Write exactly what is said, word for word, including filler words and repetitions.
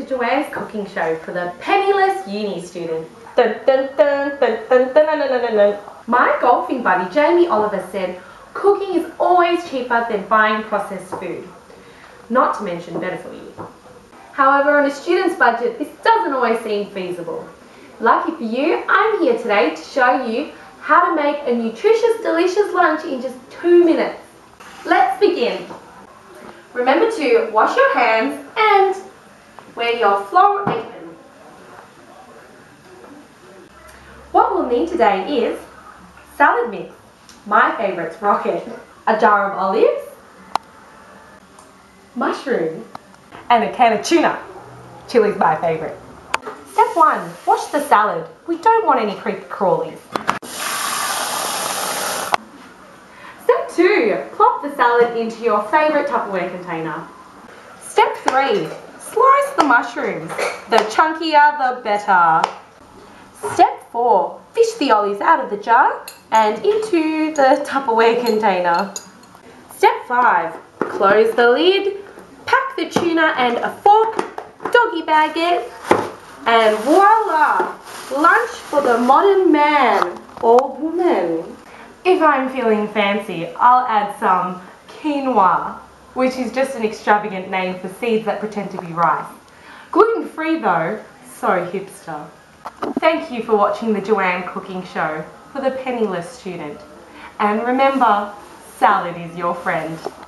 to Joanne's cooking show for the penniless uni student. Dun, dun, dun, dun, dun, dun, dun, dun, dun, dun. My golfing buddy Jamie Oliver said cooking is always cheaper than buying processed food, not to mention better for you. However, on a student's budget, this doesn't always seem feasible. Lucky for you, I'm here today to show you how to make a nutritious, delicious lunch in just two minutes. Let's begin. Remember to wash your hands and wear your floral apron. What we'll need today is salad mix, my favourite's rocket, a jar of olives, mushrooms, and a can of tuna. Chili's my favourite. Step one, wash the salad. We don't want any creepy crawlies. Step two, plop the salad into your favourite Tupperware container. Step three, slice the mushrooms. The chunkier the better. Step four, fish the olives out of the jar and into the Tupperware container. Step five, close the lid, pack the tuna and a fork, doggy bag it, and voila! Lunch for the modern man or woman. If I'm feeling fancy, I'll add some quinoa, which is just an extravagant name for seeds that pretend to be rice. Gluten-free though, so hipster. Thank you for watching the Joanne Cooking Show for the penniless student. And remember, salad is your friend.